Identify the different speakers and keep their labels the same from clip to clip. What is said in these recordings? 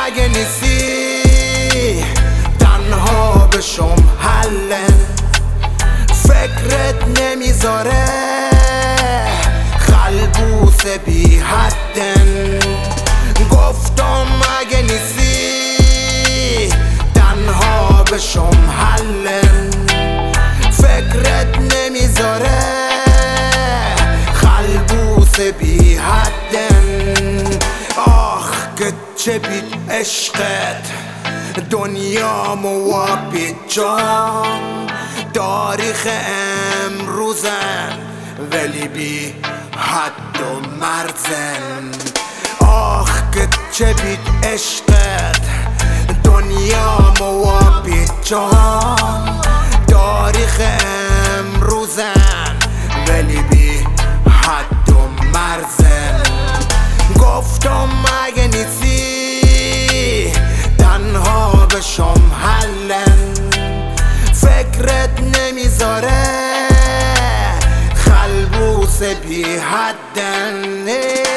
Speaker 1: مگه نیستی تنها بشم حله فکرت نمیذاره خلبوس بی حدن گفتم مگه نیستی تنها بشم حلن فکرت نمیذاره خلبوس بی حدن آخ که چه بید عشقت دنیامو و بید جام تاریخ امروزن ولی بی حد و مرزن آخ که چه بید عشقت دنیامو و بید جام تاریخ امروزن ولی بی حد و مرزن گفتم مگه نیستی تنها بشم حلن فکرت نمیذاره خلبوس بی حدن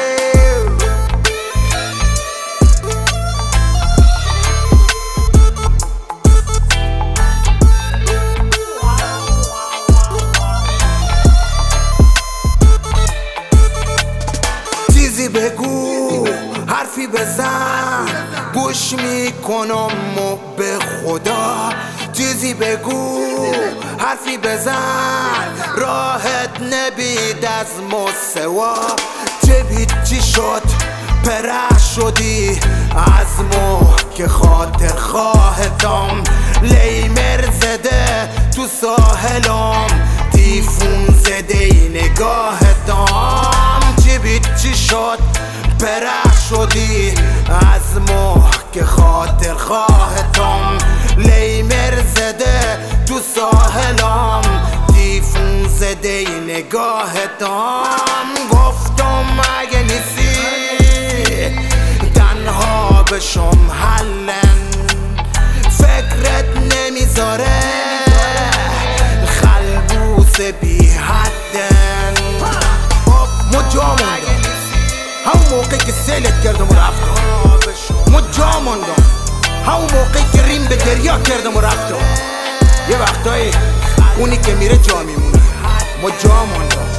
Speaker 1: چیزی بگو حرفی بزن گوش میکنم و به خدا چیزی بگو حرفی بزن راحت نبید از مسوا چه بید چی شد پره شدی از مو که خاطر خواهتم لیمر زده تو ساحلم تیفون زده ای نگاهتم چی بید چی شد پره شدی از مو که خاطر خواهتم لیمر زده تو ساحلم تیفون زده ای نگاهتم گفتم مگه نیستی تنها بشم حلن فکرت نمیذاره خلبوس بی حدن مجا موندم همون موقعی که سیلت کردم و رفتم مجا موندم همون موقعی که ریم به دریا کردم و رفتم یه وقتایی اونی که میره جا میمونه مجا موندم